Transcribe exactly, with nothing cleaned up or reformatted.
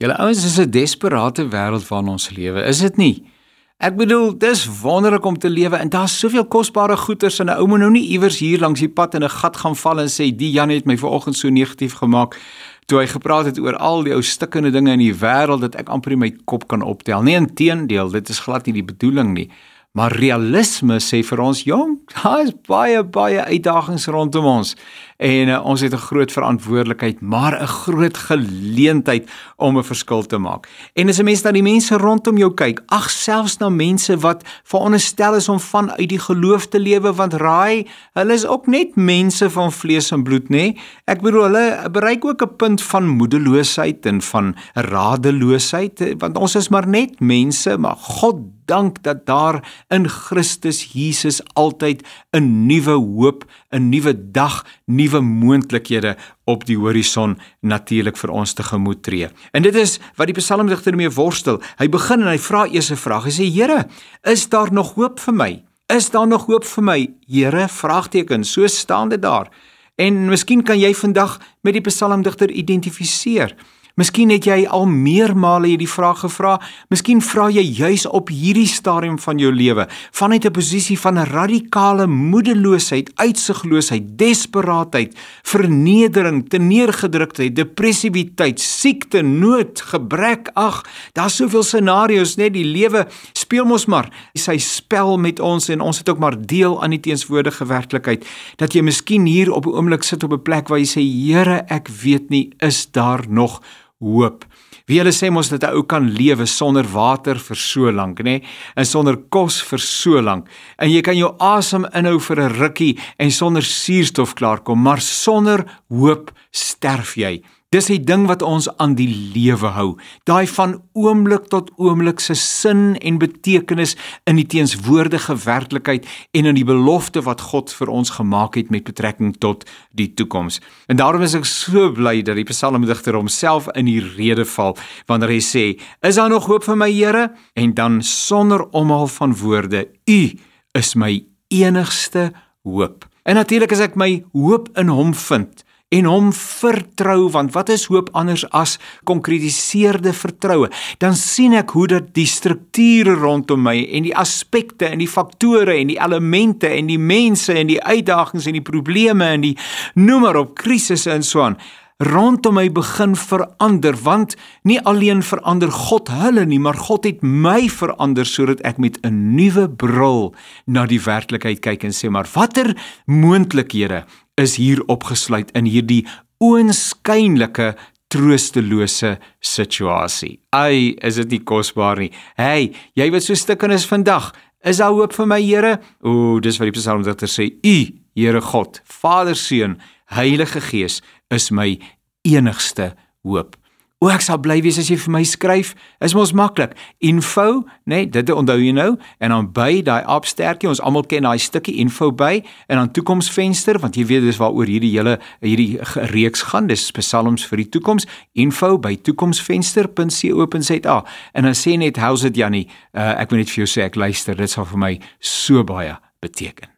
Julle ouens, is 'n desperate wêreld waarin ons lewe, is dit nie? Ek bedoel, dis wonderlik om te lewe en daar's soveel kosbare goeders en 'n ou moet nou nie iewers hier langs die pad in 'n gat gaan val en sê die Jan het my vanoggend so negatief gemaak toe hy gepraat het oor al die ou stikkende dinge in die wêreld dat ek amper nie my kop kan optel. Nee, inteendeel, dit is glad nie die bedoeling nie. Maar realisme sê vir ons, jong, daar is baie, baie uitdagings rondom ons. En uh, ons het 'n groot verantwoordelikheid, maar 'n groot geleentheid om 'n verskil te maak. En as 'n mens na die mense rondom jou kyk, ag selfs na mense wat veronderstel is om vanuit die geloof te lewe, want raai, hulle is ook net mense van vlees en bloed, nê? Ek bedoel, hulle bereik ook 'n punt van moedeloosheid en van radeloosheid, want ons is maar net mense, maar God dank dat daar in Christus Jesus altyd 'n nuwe hoop, 'n nuwe dag, nuwe moontlikhede op die horison natuurlik vir ons tegemoet tree. En dit is wat die psalmdigter mee worstel. Hy begin en hy vra eers 'n vraag. Hy sê: Here, is daar nog hoop vir my? Is daar nog hoop vir my? Here, vraagteken, so staan dit daar. En miskien kan jy vandag met die psalmdigter identifiseer. Miskien het jy al meermale hierdie vraag gevra, miskien vra jy juis op hierdie stadium van jou lewe, vanuit 'n posisie van 'n radikale moedeloosheid, uitsigloosheid, desperaatheid, vernedering, teneergedruktheid, depressiwiteit, siekte, nood, gebrek, ag, daar's soveel scenario's, net die lewe speel mos maar sy spel met ons en ons het ook maar deel aan die teenswoordige werklikheid, dat jy miskien hier op 'n oomblik sit op 'n plek waar jy sê, Here, ek weet nie, is daar nog hoop. Wie hulle sê mos dat 'n ou kan lewe sonder water vir so lank, nê? En sonder kos vir so lank. En jy kan jou asem inhou vir 'n rukkie en sonder suurstof klaarkom, maar sonder hoop sterf jy. Dis die ding wat ons aan die lewe hou. Daai van oomblik tot oomblik se sin en betekenis in die teenswoordige werklikheid en in die belofte wat God vir ons gemaak het met betrekking tot die toekoms. En daarom is ek so bly dat die psalmdigter homself in die rede val wanneer hy sê, is daar nog hoop vir my Here? En dan sonder omhaal van woorde, U is my enigste hoop. En natuurlik as ek my hoop in hom vind, en hom vertrou, want wat is hoop anders as konkretiseerde vertroue? Dan sien ek hoe dat die strukture rondom my en die aspekte en die faktore en die elemente en die mense en die uitdagings en die probleme en die noem maar op krisisse en so aan rondom my begin verander, want nie alleen verander God hulle nie, maar God het my verander sodat ek met 'n nuwe bril na die werklikheid kyk en sê, maar watter moontlikhede is hier opgesluit in hierdie oënskynlike troostelose situasie. Ai, is dit nie kosbaar nie. Hey, jy wat so stikken is vandag, is daar hoop vir my Here? O, dis wat die psalmdigter sê, U, Here God, Vader, Seun, Heilige Gees, is my enigste hoop. O, ek sal bly wees as jy vir my skryf, is mos maklik. Info, nee, dit onthou jy nou, en dan by daai aapstertjie, ons almal ken daai stukkie info by, en dan toekomsvenster, want jy weet dis waaroor hierdie hele hierdie reeks gaan, dis psalms vir die toekoms, info by toekomsvenster punt co punt za, en dan sê net, how's it Jannie, uh, ek wil net vir jou sê, ek luister, dit sal vir my so baie beteken.